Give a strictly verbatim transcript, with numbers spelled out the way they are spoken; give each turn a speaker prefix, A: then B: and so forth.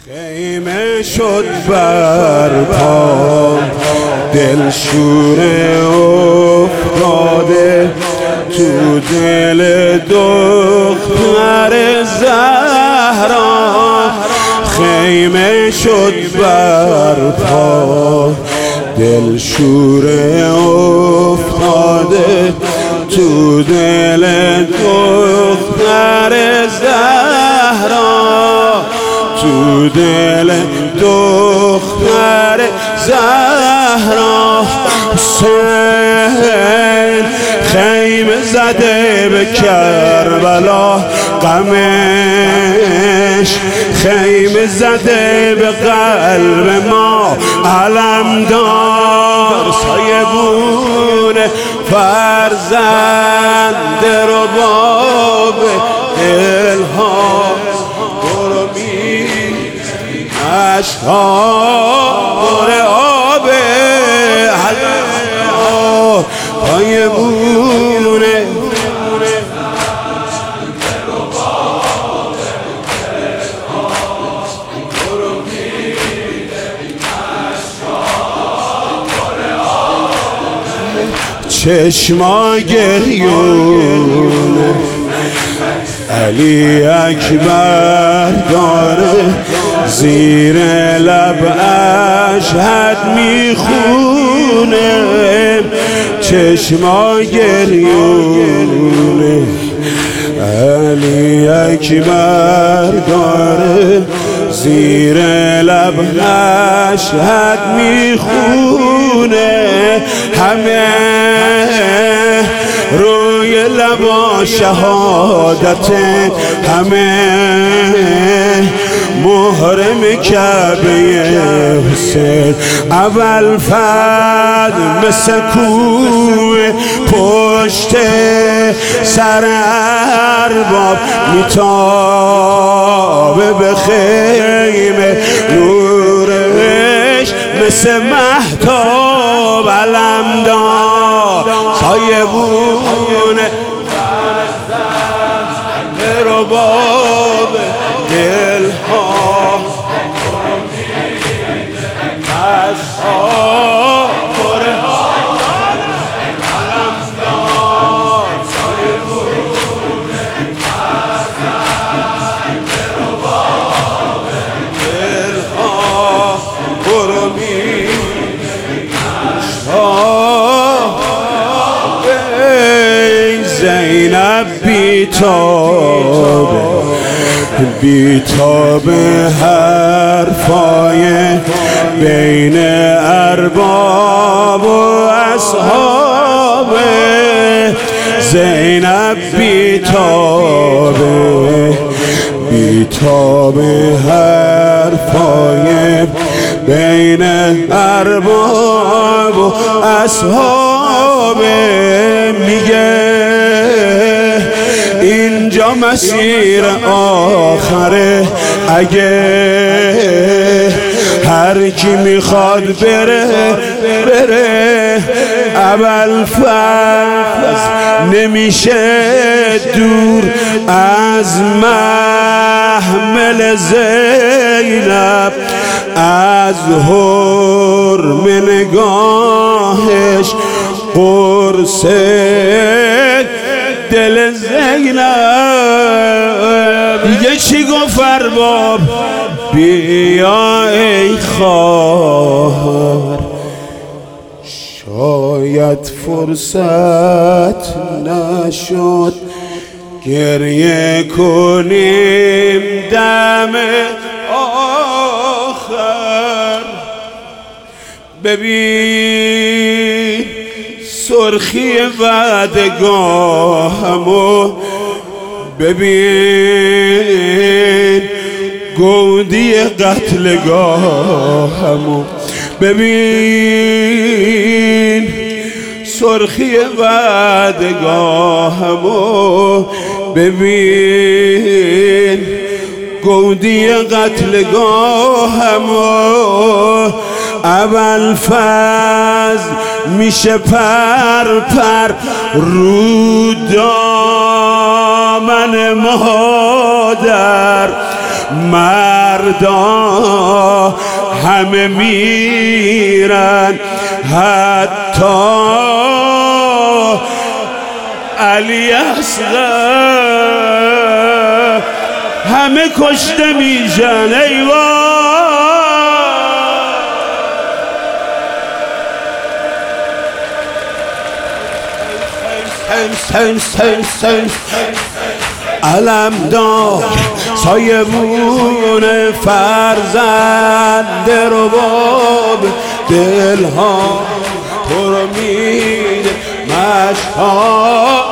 A: خیمه شد برپا، دل شوره افتاده تو دل دختر زهرا. خیمه شد برپا، دل شوره افتاده تو دل دختر زهرا، تو دل دختر زهرا. حسین خیمه زده به کربلا، غمش خیمه زده به قلب ما. علمدار سایبون فرزند رباب دلها، برو می عشقا پر آب حلا سایبونه. چشما گریونه علی اکبر داره، زیر لب اشهد میخونه. چشما گریونه علی اکبر داره، زیر لب اشهد میخونه. همه روی لبا شهادت، همه محرم کعبه حسین. اول فد مثل کوه پشت سر ارباب، میتابه به خیمه نورش مثل مهتاب. علمدار سایبون فرزند رباب دلها، عشقا پر آب. علمدار سایبون فرزند رباب دلها، برو می زینب بیتابه، بیتابه حرفای بین ارباب و اصحابه. زینب بیتابه، بیتابه حرفای بین ارباب و اصحابه. میگه اینجا مسیر آخره، اگه هر کی میخواد بره بره. اول فاز نمیشه دور از محمل زینب، از حرم نگاهش قرص دل زینب. دیگه چی گفت ارباب؟ بیا ای خواهر، شاید فرصت نشد گریه کنیم دم آخر. ببین سرخی وعدگاهمو، ببین گودی قتلگاهمو، ببین سرخی وعدگاهمو، ببین گودی قتلگاهمو. اول فاز میشه پر پر رو دامن مادر، مردا همه میرن، حتی علی اصغر همه کشته میشن. ای وای علمدار سایبون فرزند رباب دلها تو رو میده مشتاق